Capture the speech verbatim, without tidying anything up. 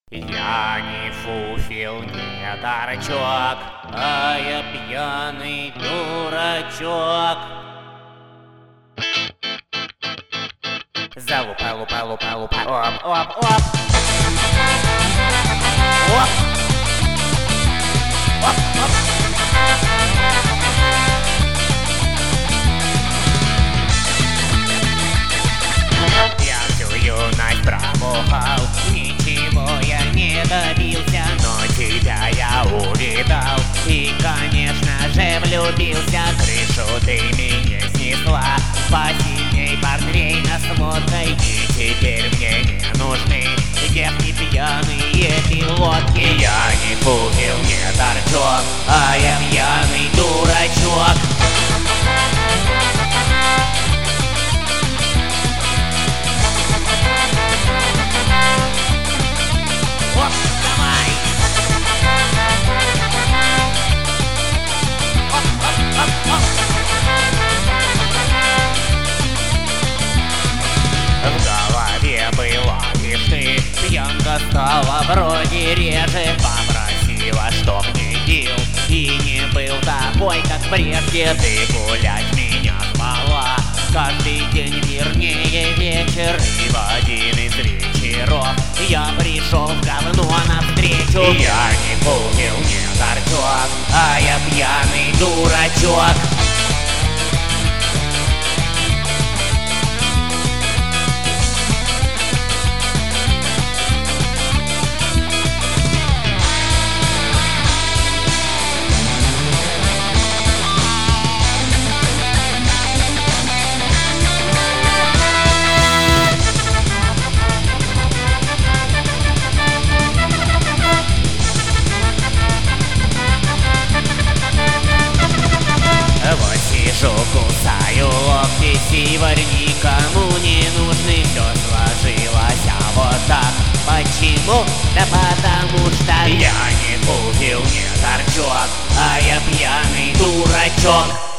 Я не фуфел, не торчок, а я пьяный дурачок. Залупа, лупа, лупа, лупа, оп, оп, оп. Оп. Оп, оп. Я всю юность промухал, ничего я не добился, но тебя я увидал и, конечно же, влюбился. Крышу ты мне снесла, посильней портвейн осмотрой, и теперь мне не нужны девки пьяные пилотки. Я не фуфел, не торчок, а я пьяный дурачок. Оп, давай! Оп, оп, оп, оп. В голове была лишь ты, пьянка стала вроде реже. Попросила, чтоб не пил и не был такой, как прежде. Ты гулять меня звала каждый день, вернее вечер, и в один из вечеров я пришел в говно навстречу. Я не фуфел, не торчок, а я пьяный дурачок. Сижу, кусаю локти, сиварь никому не нужны. Все сложилось, а вот так. Почему? Да потому что я не фуфел, не торчок, а я пьяный дурачок.